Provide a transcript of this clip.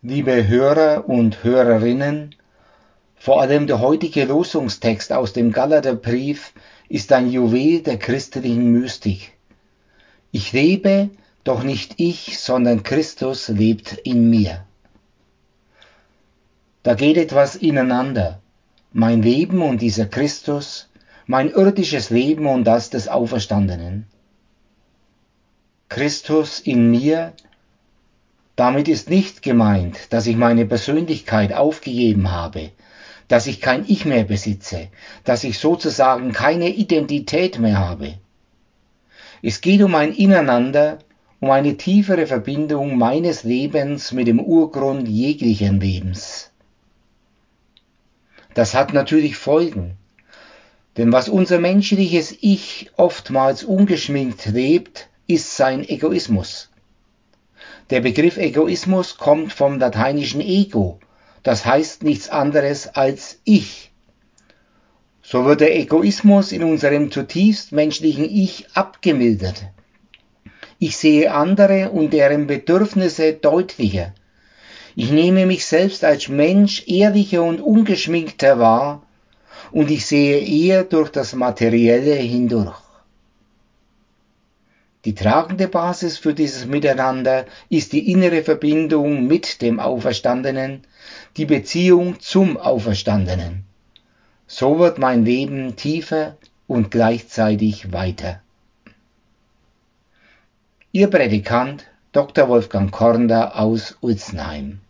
Liebe Hörer und Hörerinnen, vor allem der heutige Losungstext aus dem Galaterbrief ist ein Juwel der christlichen Mystik. Ich lebe, doch nicht ich, sondern Christus lebt in mir. Da geht etwas ineinander. Mein Leben und dieser Christus, mein irdisches Leben und das des Auferstandenen. Christus in mir, damit ist nicht gemeint, dass ich meine Persönlichkeit aufgegeben habe, dass ich kein Ich mehr besitze, dass ich sozusagen keine Identität mehr habe. Es geht um ein Ineinander, um eine tiefere Verbindung meines Lebens mit dem Urgrund jeglichen Lebens. Das hat natürlich Folgen, denn was unser menschliches Ich oftmals ungeschminkt lebt, ist sein Egoismus. Der Begriff Egoismus kommt vom lateinischen ego, das heißt nichts anderes als ich. So wird der Egoismus in unserem zutiefst menschlichen Ich abgemildert. Ich sehe andere und deren Bedürfnisse deutlicher. Ich nehme mich selbst als Mensch ehrlicher und ungeschminkter wahr und ich sehe eher durch das Materielle hindurch. Die tragende Basis für dieses Miteinander ist die innere Verbindung mit dem Auferstandenen, die Beziehung zum Auferstandenen. So wird mein Leben tiefer und gleichzeitig weiter. Ihr Prädikant Dr. Wolfgang Kornder aus Ulzenheim.